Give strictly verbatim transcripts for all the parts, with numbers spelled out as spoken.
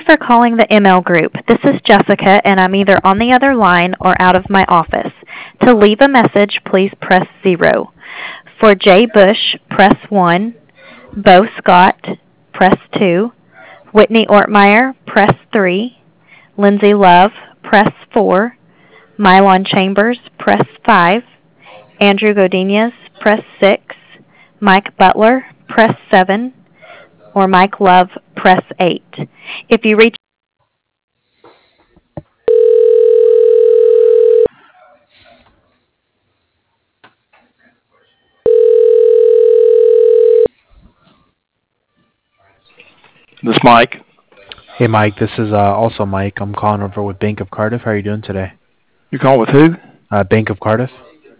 for calling the M L Group. This is Jessica, and I'm either on the other line or out of my office. To leave a message, please press zero. For Jay Bush, press one. Bo Scott, press two. Whitney Ortmeyer, press three. Lindsay Love, press four. Mylon Chambers, press five. Andrew Godinez, press six. Mike Butler, press seven. Or Mike Love, press eight. If you reach This Mike. Hey, Mike. This is uh, also Mike. I'm calling over with Bank of Cardiff. How are you doing today? You calling with who? Uh, Bank of Cardiff.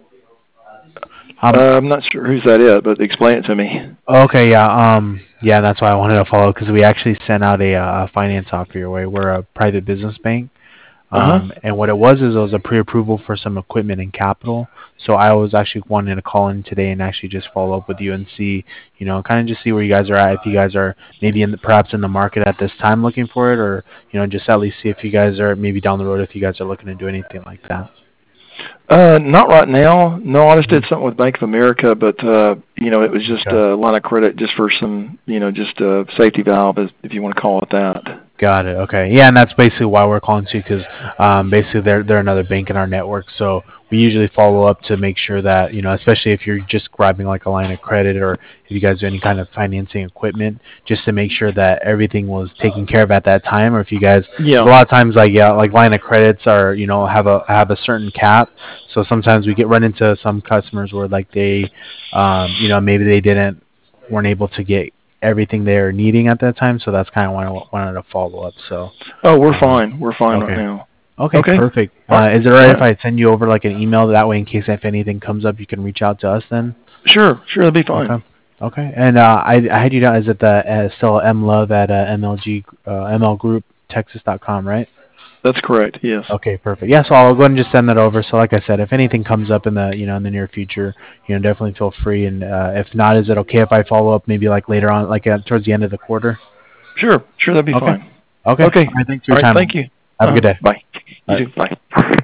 Um, uh, I'm not sure who's that is, but explain it to me. Okay, yeah, um, yeah, that's why I wanted to follow because we actually sent out a, uh, finance offer your way. We're a private business bank, um, Uh-huh. and what it was is it was a pre-approval for some equipment and capital. So I was actually wanting to call in today and actually just follow up with you and see, you know, kind of just see where you guys are at. If you guys are maybe in the, perhaps in the market at this time looking for it, or you know, just at least see if you guys are maybe down the road if you guys are looking to do anything like that. Uh, not right now. No, I just did something with Bank of America, but uh, you know, it was just Okay. a line of credit just for some, you know, just a safety valve, if if you want to call it that. Got it. Okay. Yeah, and that's basically why we're calling too, because um, basically they're they're another bank in our network. So we usually follow up to make sure that, you know, especially if you're just grabbing like a line of credit or if you guys do any kind of financing equipment, just to make sure that everything was taken care of at that time. Or if you guys, Yeah. a lot of times like yeah, like line of credits are, you know, have a have a certain cap. So sometimes we get run into some customers where like they, um, you know, maybe they didn't weren't able to get everything they're needing at that time, so that's kind of why I wanted to follow up. So, Oh, we're um, fine. We're fine okay, right now. okay, Okay. perfect. All Uh, right. is it alright All if right. I send you over like an email that way, in case if anything comes up, you can reach out to us then? Sure. Sure, that'd be fine. Okay, okay. And uh, I I had you down. Is it the uh, still mlove at uh, mlg uh, mlgroup texas dot com, right? That's correct. Yes. Okay, perfect. Yeah, so I'll go ahead and just send that over. So like I said, if anything comes up in the you know in the near future, you know definitely feel free. And uh, if not, is it okay if I follow up maybe like later on, like uh, towards the end of the quarter? Sure. Sure, that'd be Okay. fine. Okay. Okay. All right. Thanks for All your right. time. Thank you. Have a Uh-huh. good day. Bye. You Bye. too. Bye.